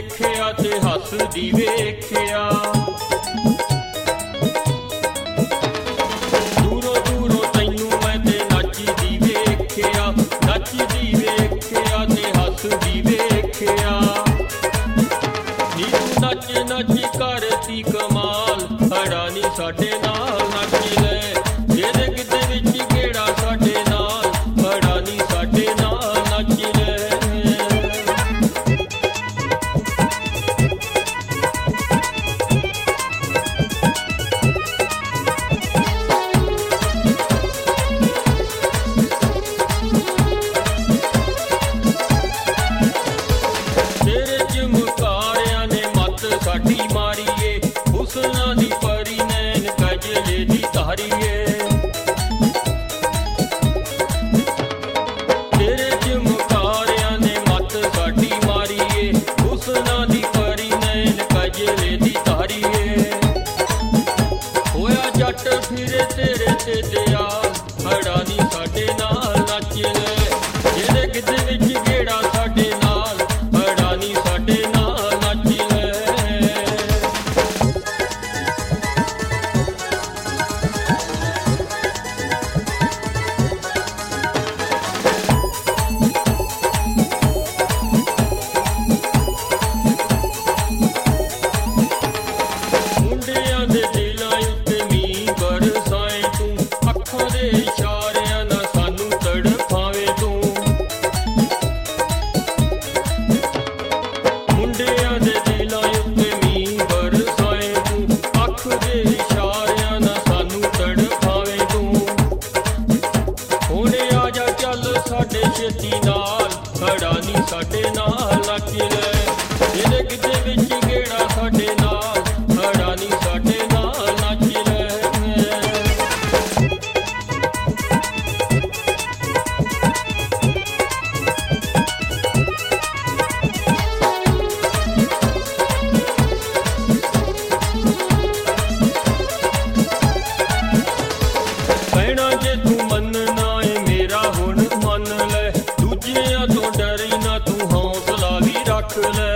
वेख्या ते हसदी वेख्या दूरों दूरों तैनू मैं ते नचदी वेख्या ते हसदी वेख्या नी तू नच नच करती कमाल खड़ा नी साडे नाल नच ले जेदे किते विच गेड़ा साडे नाल खड़ा नी साडे नाल नच ले तेरे चमकारियां ने मत साडी मारीए हुस्ना दी परी नैन कजले दी तारीए तेरे चमकारियां ने मत साडी मारीए हुस्ना दी परी नैन कजले दी तारीए होया जट फिरे तेरे ते दयाल खड़ा नी साडे नाल नच ले जेदे किते विच गेड़ा साडे नाल खड़ा नी साडे नाल नच ले मुंडियां दे दिलां उत्ते मींह बरसाए तू अखां दे इशारियां नाल सानू तड़फावे तू मुंडियां दे दिलां उत्ते मींह बरसाए तू अख दे इशारियां नाल सानू तड़फावे तू हुणे आजा चल साडे छेती नाल खड़ा नी साडे नाल नच ले जेदे किते विच गेड़ा साडे नाल खड़ा नी साडे नाल नच ले कहना जे तू मनना है मेरा हुण मन ले दूजियां तो डरी ना तू हौसला भी रख ले